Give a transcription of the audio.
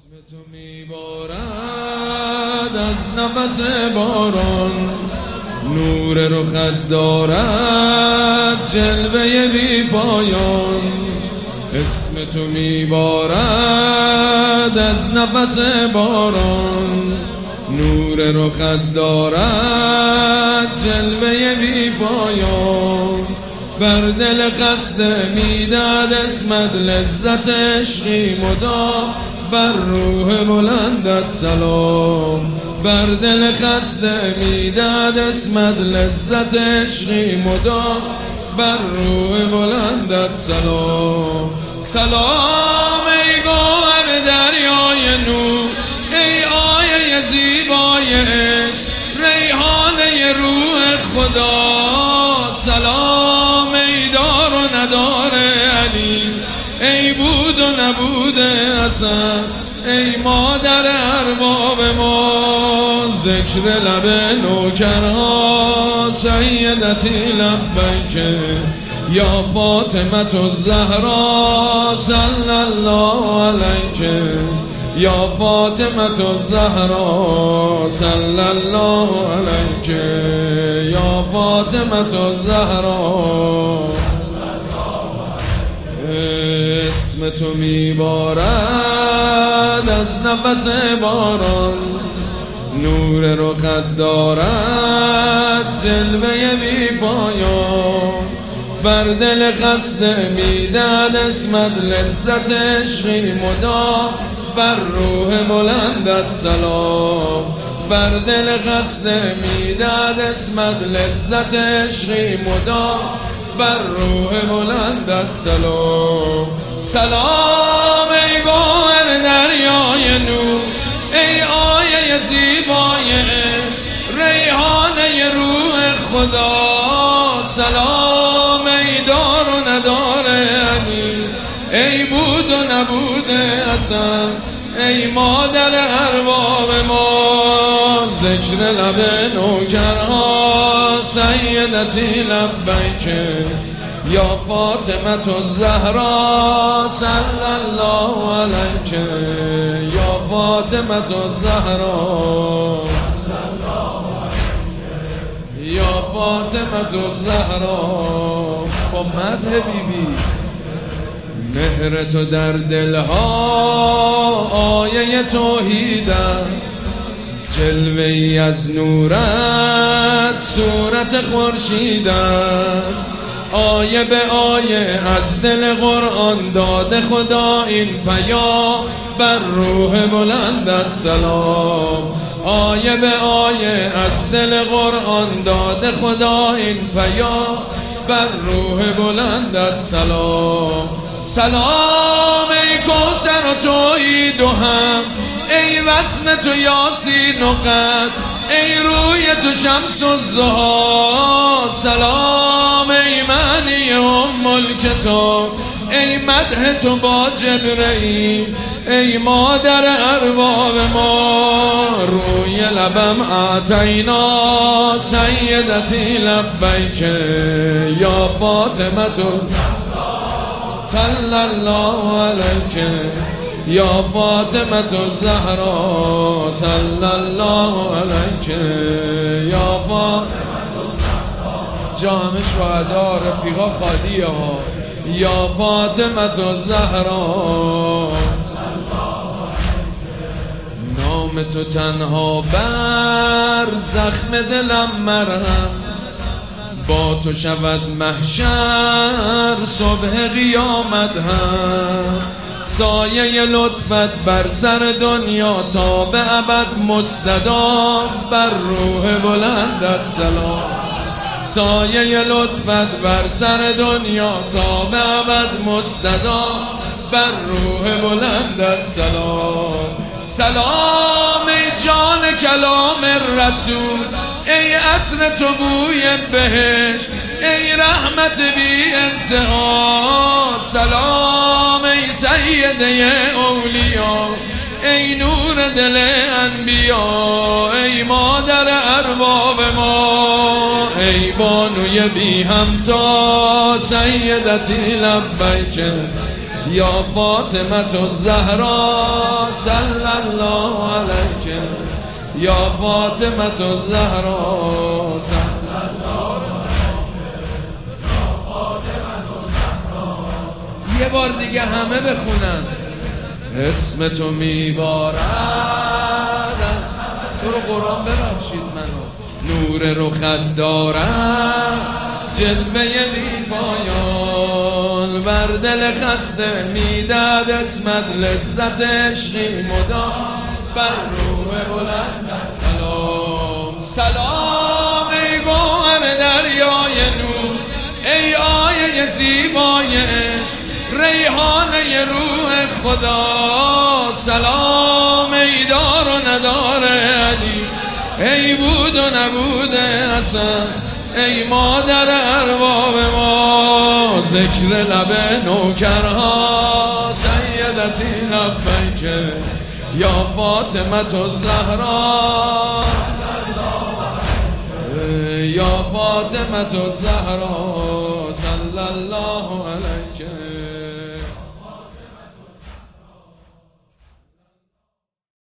اسم تو میبارد از نفس باران، نور رخت دارد جلوه بی پایان. اسم تو میبارد از نفس باران، نور رخت دارد جلوه بی پایان. بر دل خسته میداد اسمت لذت عشقی مدام، بر روح بلندت سلام. بر دل خسته میداد اسمت لذت عشقی مدام، بر روح بلندت سلام. سلام ای گوهر دریای نور، ای آیه زیبای عشق، ریحانه روح خدا. سلام ای دار و ندار علی، ای بود و نبود حسن، ای مادر ارباب ما. ذکر لب نوکرها سیدتی لبیک یا فاطمة الزهرا صلی الله علیک، یا فاطمة الزهرا صلی الله علیک، یا فاطمة الزهرا. اسم تو میبارد از نفس باران، نور رخت دارد جلوه بی پایان. بر دل خسته میداد اسمت لذت عشقی مدام، بر روح بلندت سلام. بر دل خسته میداد اسمت لذت عشقی مدام، بر روح بلندت سلام. سلام ای گوهر دریای نور، ای آیه زیبای عشق، ریحانه روح خدا. سلام ای دار و ندار علی، ای بود و نبود حسن، ای مادر ارباب ما. ذکر لب نوکرها سیدتی لبیک یا فاطمة الزهرا صلی الله علیک، یا فاطمة الزهرا، یا فاطمة الزهرا. با مدح بیبی مهر تو در دلها آیه توحید است، جلوه ای از نورت صورت خورشید است. آیه به آیه از دل قرآن داده خدا این پیام، بر روح بلندت سلام. آیه به آیه از دل قرآن داده خدا این پیام، بر روح بلندت سلام. سلام ای کوثر و توحید و هم، ای وصف تو یاسین و قد، ای روی تو شمس الضحی. سلام ای معنی ام الکتاب، ای مدح تو با جبرئیل، ای مادر ارباب ما. روی لبم اعطینا سیدتی لبیک یا فاطمة صلی الله علیک، یا فاطمة الزهرا صلی الله علیک، یا فاطمة الزهرا. جام شهدا رفیقا خالیه ها. یا فاطمة الزهرا، نام تو تنها بر زخم دلم مرهم، با تو شود محشر صبح قیامت هم. سایه لطفت بر سر دنیا تا به ابد مستدام، بر روح بلندت سلام. سایه لطفت بر سر دنیا تا به ابد مستدام، بر روح بلندت سلام. سلام ای جان کلام رسول، ای عطر تو بوی بهشت، ای رحمت بی انتها. سلام ای سیده اولیا، ای نور دل انبیا، ای مادر ارباب ما. ای بانوی بی همتا سیدتی لبیک یا فاطمة الزهرا صلی الله علیک یا فاطمة الزهرا صلی الله علیک. یه بار دیگه همه بخونن. اسم تو میبارد تو رو قرآن ببخشید منو، نور رخت دارد جلوه لیپایان، بر دل خسته میداد اسمت لذت عشقی مدام، بر روح بلند سلام. سلام ای گوهر دریای نور، ای آیه زیبای عشق، ریحانه روح خدا. سلام ای دار و ندار علی، ای بود و نبود حسن، ای مادر ارباب ما. ذکر لب نوکرها سیدتی لبیک یا فاطمة الزهرا، یا فاطمة الزهرا صلی الله علیه.